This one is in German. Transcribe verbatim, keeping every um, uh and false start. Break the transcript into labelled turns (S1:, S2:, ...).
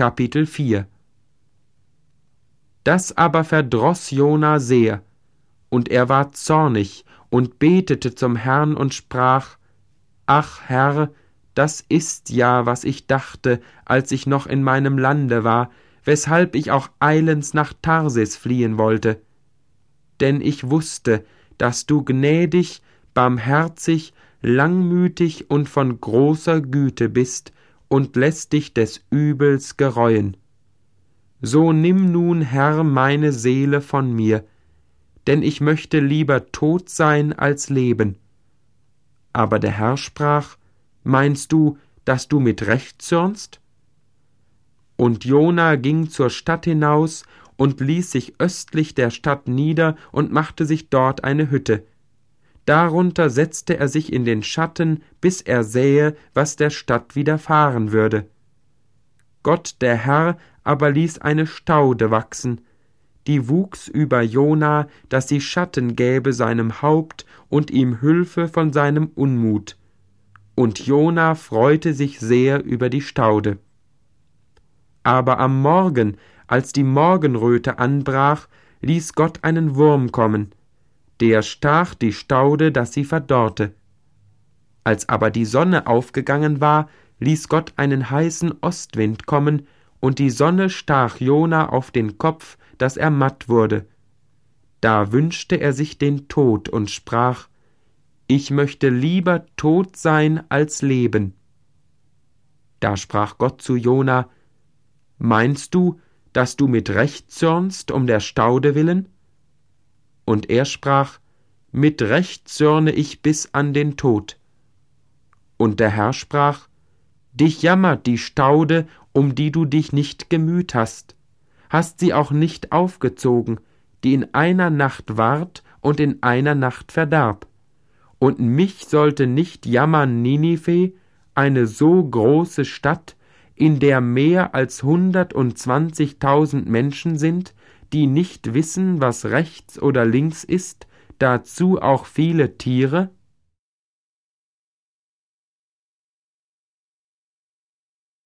S1: Kapitel vier. Das aber verdroß Jona sehr, und er ward zornig und betete zum Herrn und sprach: Ach Herr, das ist ja, was ich dachte, als ich noch in meinem Lande war, weshalb ich auch eilends nach Tarsis fliehen wollte. Denn ich wusste, dass du gnädig, barmherzig, langmütig und von großer Güte bist und lässt dich des Übels gereuen. So nimm nun, Herr, meine Seele von mir, denn ich möchte lieber tot sein als leben. Aber der Herr sprach: Meinst du, dass du mit Recht zürnst? Und Jona ging zur Stadt hinaus und ließ sich östlich der Stadt nieder und machte sich dort eine Hütte. Darunter setzte er sich in den Schatten, bis er sähe, was der Stadt widerfahren würde. Gott der Herr aber ließ eine Staude wachsen, die wuchs über Jona, dass sie Schatten gäbe seinem Haupt und ihm Hülfe von seinem Unmut. Und Jona freute sich sehr über die Staude. Aber am Morgen, als die Morgenröte anbrach, ließ Gott einen Wurm kommen, der stach die Staude, dass sie verdorrte. Als aber die Sonne aufgegangen war, ließ Gott einen heißen Ostwind kommen, und die Sonne stach Jona auf den Kopf, dass er matt wurde. Da wünschte er sich den Tod und sprach: Ich möchte lieber tot sein als leben. Da sprach Gott zu Jona: Meinst du, dass du mit Recht zürnst um der Staude willen? Und er sprach: Mit Recht zürne ich bis an den Tod. Und der Herr sprach: Dich jammert die Staude, um die du dich nicht gemüht hast, hast sie auch nicht aufgezogen, die in einer Nacht ward und in einer Nacht verdarb. Und mich sollte nicht jammern Ninive, eine so große Stadt, in der mehr als hundertundzwanzigtausend Menschen sind, die nicht wissen, was rechts oder links ist, dazu auch viele Tiere?